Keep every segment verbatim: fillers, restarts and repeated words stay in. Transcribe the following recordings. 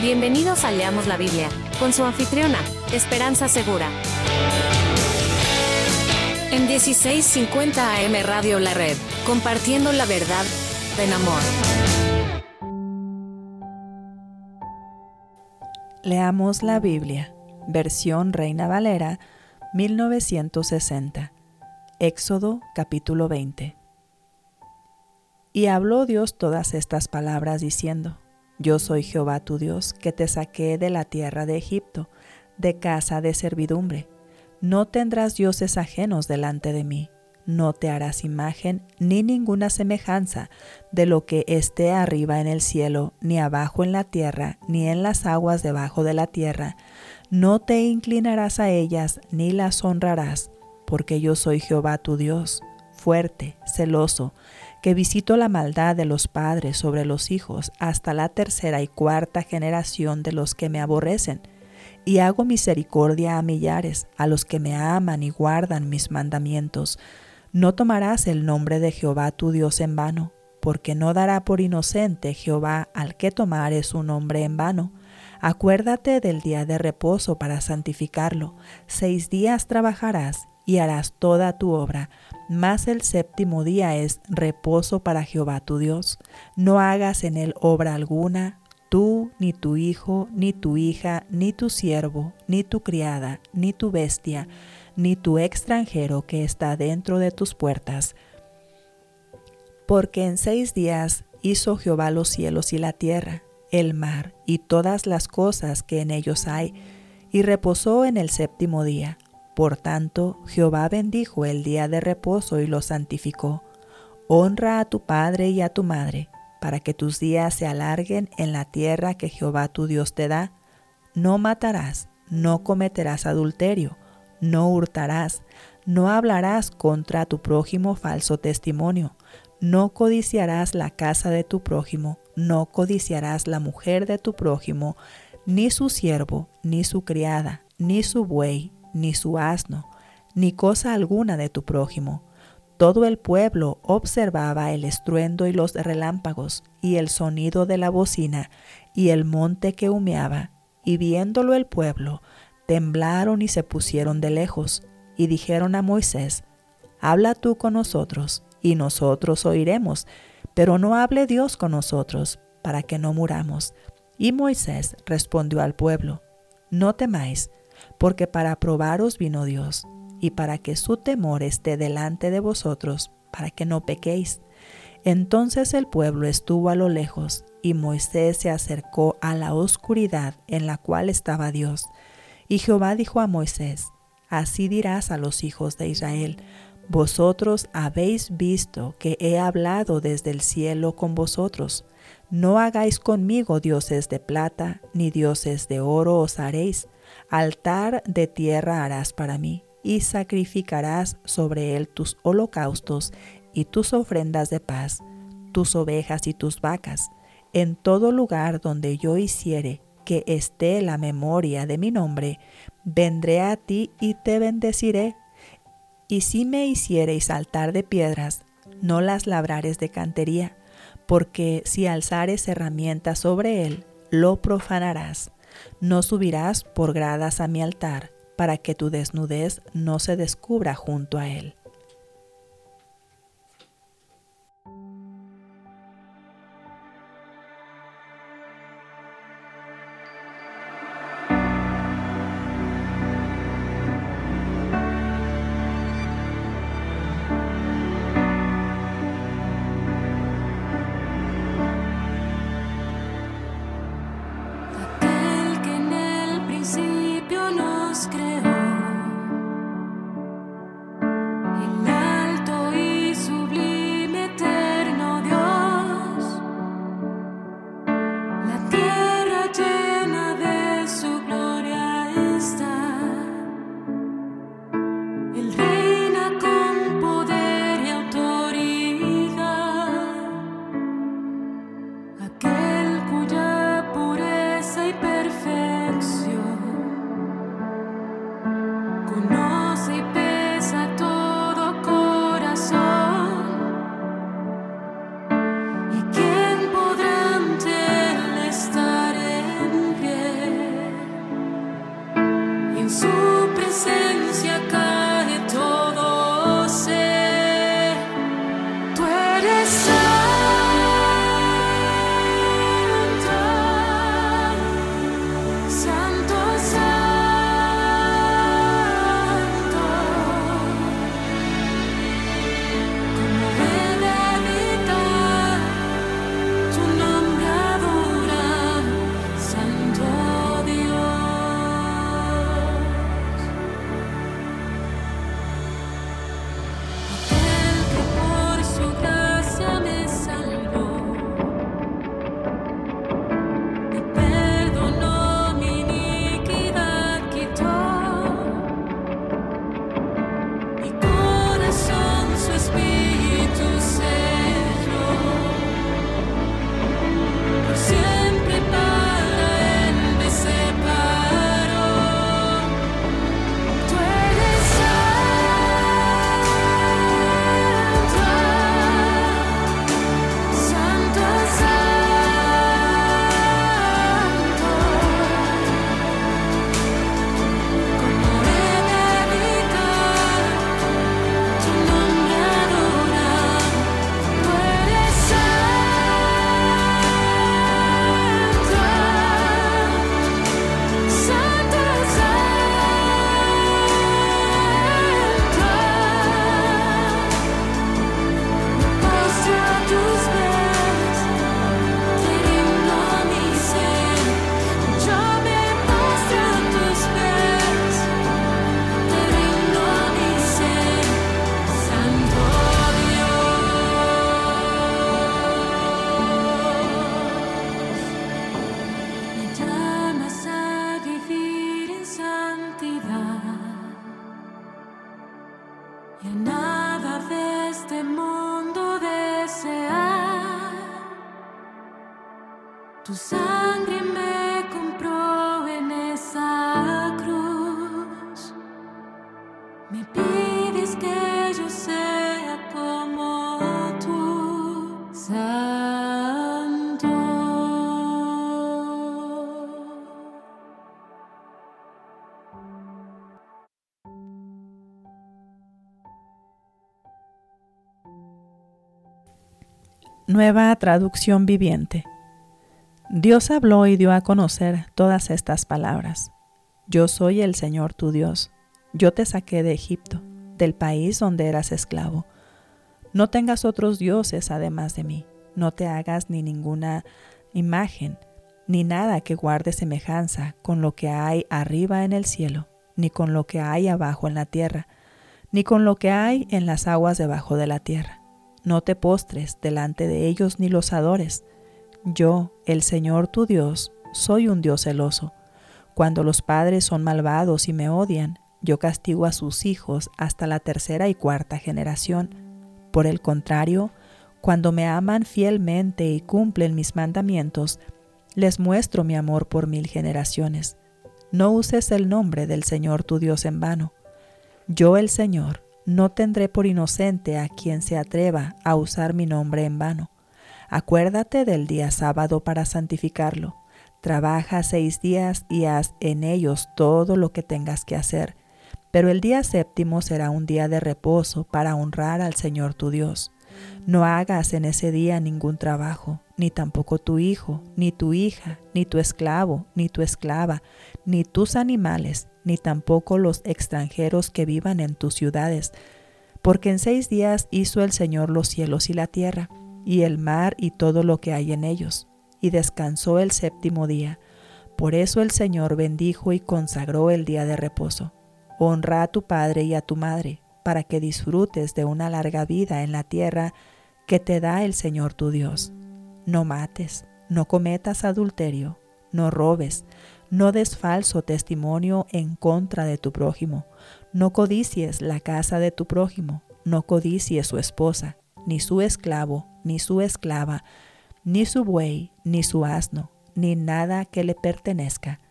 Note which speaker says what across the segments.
Speaker 1: Bienvenidos a Leamos la Biblia, con su anfitriona, Esperanza Segura. En dieciséis cincuenta A M Radio La Red, compartiendo la verdad en amor.
Speaker 2: Leamos la Biblia, versión Reina Valera, mil novecientos sesenta. Éxodo capítulo veinte. Y habló Dios todas estas palabras diciendo: Yo soy Jehová tu Dios, que te saqué de la tierra de Egipto, de casa de servidumbre. No tendrás dioses ajenos delante de mí. No te harás imagen ni ninguna semejanza de lo que esté arriba en el cielo, ni abajo en la tierra, ni en las aguas debajo de la tierra. No te inclinarás a ellas, ni las honrarás, porque yo soy Jehová tu Dios, fuerte, celoso, que visito la maldad de los padres sobre los hijos hasta la tercera y cuarta generación de los que me aborrecen, y hago misericordia a millares, a los que me aman y guardan mis mandamientos. No tomarás el nombre de Jehová tu Dios en vano, porque no dará por inocente Jehová al que tomare su nombre en vano. Acuérdate del día de reposo para santificarlo. Seis días trabajarás y harás toda tu obra, mas el séptimo día es reposo para Jehová tu Dios. No hagas en él obra alguna, tú, ni tu hijo, ni tu hija, ni tu siervo, ni tu criada, ni tu bestia, ni tu extranjero que está dentro de tus puertas. Porque en seis días hizo Jehová los cielos y la tierra, el mar y todas las cosas que en ellos hay, y reposó en el séptimo día. Por tanto, Jehová bendijo el día de reposo y lo santificó. Honra a tu padre y a tu madre, para que tus días se alarguen en la tierra que Jehová tu Dios te da. No matarás, no cometerás adulterio, no hurtarás, no hablarás contra tu prójimo falso testimonio, no codiciarás la casa de tu prójimo, no codiciarás la mujer de tu prójimo, ni su siervo, ni su criada, ni su buey, ni su asno, ni cosa alguna de tu prójimo. Todo el pueblo observaba el estruendo y los relámpagos, y el sonido de la bocina, y el monte que humeaba, y viéndolo el pueblo, temblaron y se pusieron de lejos, y dijeron a Moisés: Habla tú con nosotros, y nosotros oiremos, pero no hable Dios con nosotros, para que no muramos. Y Moisés respondió al pueblo: No temáis, porque para probaros vino Dios, y para que su temor esté delante de vosotros, para que no pequéis. Entonces el pueblo estuvo a lo lejos, y Moisés se acercó a la oscuridad en la cual estaba Dios. Y Jehová dijo a Moisés: Así dirás a los hijos de Israel: Vosotros habéis visto que he hablado desde el cielo con vosotros. No hagáis conmigo dioses de plata, ni dioses de oro os haréis. Altar de tierra harás para mí, y sacrificarás sobre él tus holocaustos y tus ofrendas de paz, tus ovejas y tus vacas. En todo lugar donde yo hiciere que esté la memoria de mi nombre, vendré a ti y te bendeciré. Y si me hiciereis altar de piedras, no las labrares de cantería, porque si alzares herramientas sobre él, lo profanarás. No subirás por gradas a mi altar, para que tu desnudez no se descubra junto a él.
Speaker 3: Tu sangre me compró en esa cruz. Me pides que yo sea como tú, Santo.
Speaker 2: Nueva traducción viviente. Dios habló y dio a conocer todas estas palabras. Yo soy el Señor tu Dios. Yo te saqué de Egipto, del país donde eras esclavo. No tengas otros dioses además de mí. No te hagas ni ninguna imagen, ni nada que guarde semejanza con lo que hay arriba en el cielo, ni con lo que hay abajo en la tierra, ni con lo que hay en las aguas debajo de la tierra. No te postres delante de ellos ni los adores. Yo, el Señor tu Dios, soy un Dios celoso. Cuando los padres son malvados y me odian, yo castigo a sus hijos hasta la tercera y cuarta generación. Por el contrario, cuando me aman fielmente y cumplen mis mandamientos, les muestro mi amor por mil generaciones. No uses el nombre del Señor tu Dios en vano. Yo, el Señor, no tendré por inocente a quien se atreva a usar mi nombre en vano. Acuérdate del día sábado para santificarlo. Trabaja seis días y haz en ellos todo lo que tengas que hacer. Pero el día séptimo será un día de reposo para honrar al Señor tu Dios. No hagas en ese día ningún trabajo, ni tampoco tu hijo, ni tu hija, ni tu esclavo, ni tu esclava, ni tus animales, ni tampoco los extranjeros que vivan en tus ciudades. Porque en seis días hizo el Señor los cielos y la tierra, y el mar y todo lo que hay en ellos, y descansó el séptimo día. Por eso el Señor bendijo y consagró el día de reposo. Honra a tu padre y a tu madre, para que disfrutes de una larga vida en la tierra que te da el Señor tu Dios. No mates, no cometas adulterio, no robes, no des falso testimonio en contra de tu prójimo, no codicies la casa de tu prójimo, no codicies su esposa, ni su esclavo, ni su esclava, ni su buey, ni su asno, ni nada que le pertenezca.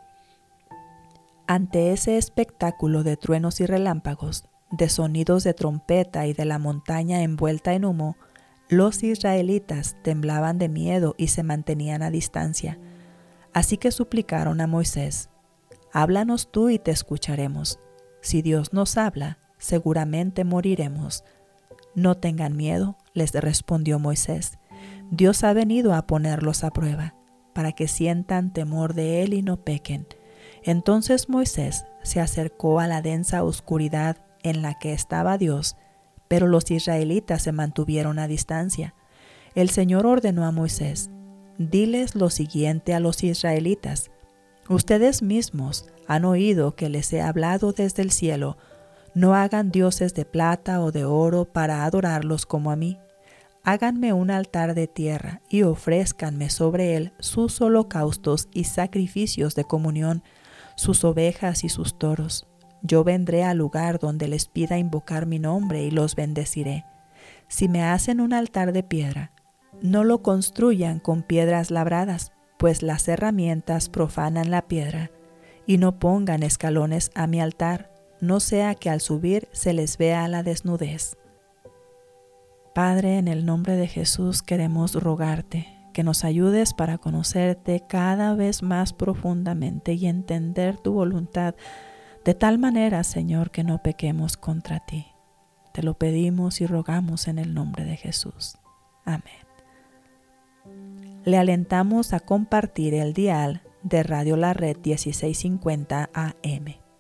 Speaker 2: Ante ese espectáculo de truenos y relámpagos, de sonidos de trompeta y de la montaña envuelta en humo, los israelitas temblaban de miedo y se mantenían a distancia. Así que suplicaron a Moisés: háblanos tú y te escucharemos. Si Dios nos habla, seguramente moriremos. No tengan miedo, les respondió Moisés. Dios ha venido a ponerlos a prueba, para que sientan temor de Él y no pequen. Entonces Moisés se acercó a la densa oscuridad en la que estaba Dios, pero los israelitas se mantuvieron a distancia. El Señor ordenó a Moisés: diles lo siguiente a los israelitas: ustedes mismos han oído que les he hablado desde el cielo. No hagan dioses de plata o de oro para adorarlos como a mí. Háganme un altar de tierra y ofrézcanme sobre él sus holocaustos y sacrificios de comunión, sus ovejas y sus toros. Yo vendré al lugar donde les pida invocar mi nombre y los bendeciré. Si me hacen un altar de piedra, no lo construyan con piedras labradas, pues las herramientas profanan la piedra, y no pongan escalones a mi altar, no sea que al subir se les vea la desnudez. Padre, en el nombre de Jesús queremos rogarte que nos ayudes para conocerte cada vez más profundamente y entender tu voluntad de tal manera, Señor, que no pequemos contra ti. Te lo pedimos y rogamos en el nombre de Jesús. Amén. Le alentamos a compartir el dial de Radio La Red dieciséis cincuenta A M.